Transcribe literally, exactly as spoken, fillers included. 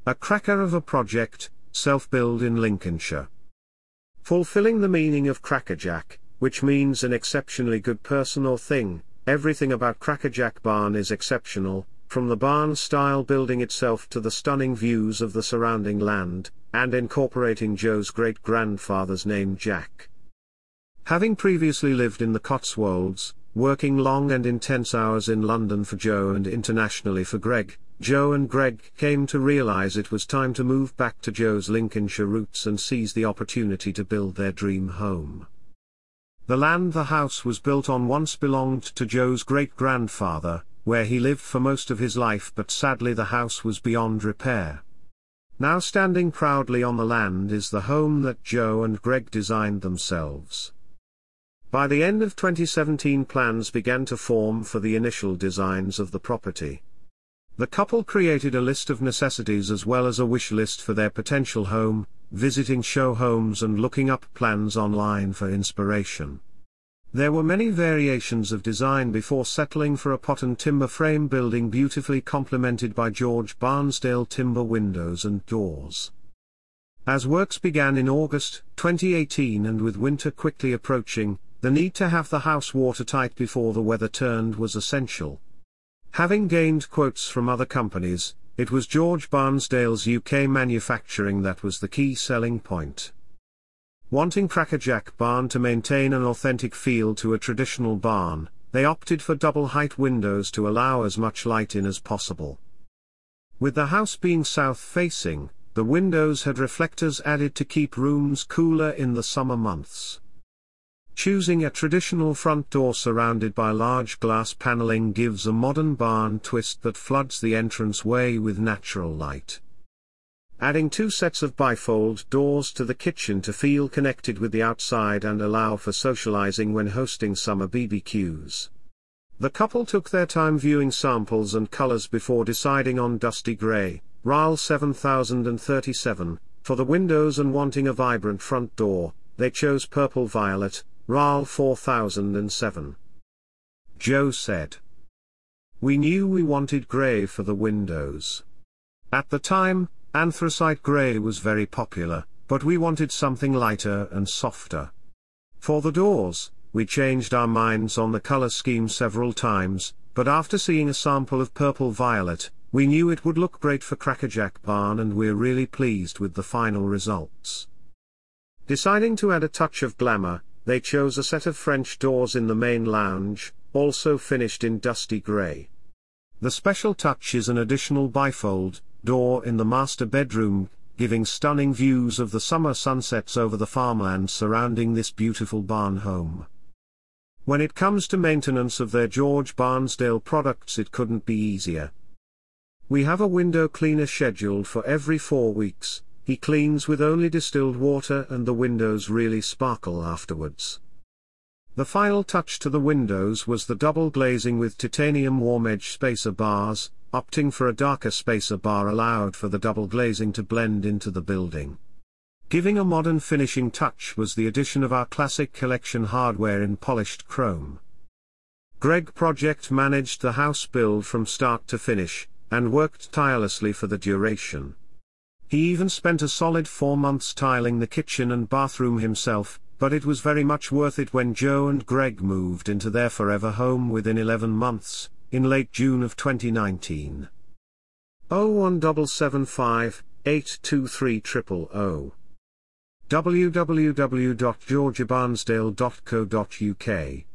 A cracker of a project, self-build in Lincolnshire. Fulfilling the meaning of crackerjack, which means an exceptionally good person or thing, everything about Crackerjack Barn is exceptional, from the barn-style building itself to the stunning views of the surrounding land, and incorporating Joe's great-grandfather's name Jack. Having previously lived in the Cotswolds, working long and intense hours in London for Joe and internationally for Greg, Joe and Greg came to realize it was time to move back to Joe's Lincolnshire roots and seize the opportunity to build their dream home. The land the house was built on once belonged to Joe's great-grandfather, where he lived for most of his life, but sadly the house was beyond repair. Now standing proudly on the land is the home that Joe and Greg designed themselves. By the end of twenty seventeen, plans began to form for the initial designs of the property. The couple created a list of necessities as well as a wish list for their potential home, visiting show homes and looking up plans online for inspiration. There were many variations of design before settling for a pot and timber frame building beautifully complemented by George Barnsdale timber windows and doors. As works began in August twenty eighteen, and with winter quickly approaching, the need to have the house watertight before the weather turned was essential. Having gained quotes from other companies, it was George Barnsdale's U K manufacturing that was the key selling point. Wanting Crackerjack Barn to maintain an authentic feel to a traditional barn, they opted for double-height windows to allow as much light in as possible. With the house being south-facing, the windows had reflectors added to keep rooms cooler in the summer months. Choosing a traditional front door surrounded by large glass paneling gives a modern barn twist that floods the entranceway with natural light. Adding two sets of bifold doors to the kitchen to feel connected with the outside and allow for socializing when hosting summer B B Qs. The couple took their time viewing samples and colors before deciding on dusty gray, R A L seven thousand thirty-seven, for the windows, and wanting a vibrant front door, they chose purple violet, R A L four thousand seven. Joe said, "We knew we wanted gray for the windows. At the time, anthracite grey was very popular, but we wanted something lighter and softer. For the doors, we changed our minds on the color scheme several times, but after seeing a sample of purple violet, we knew it would look great for Crackerjack Barn, and we're really pleased with the final results." Deciding to add a touch of glamour, they chose a set of French doors in the main lounge, also finished in dusty grey. The special touch is an additional bifold door in the master bedroom, giving stunning views of the summer sunsets over the farmland surrounding this beautiful barn home. When it comes to maintenance of their George Barnsdale products, it couldn't be easier. We have a window cleaner scheduled for every four weeks, he cleans with only distilled water, and the windows really sparkle afterwards. The final touch to the windows was the double glazing with titanium warm edge spacer bars. Opting for a darker spacer bar allowed for the double glazing to blend into the building. Giving a modern finishing touch was the addition of our classic collection hardware in polished chrome. Greg Project managed the house build from start to finish, and worked tirelessly for the duration. He even spent a solid four months tiling the kitchen and bathroom himself, but it was very much worth it when Joe and Greg moved into their forever home within eleven months. In late June of twenty nineteen. oh one seven seven five, eight two three zero zero zero. w w w dot georgia barnsdale dot co dot u k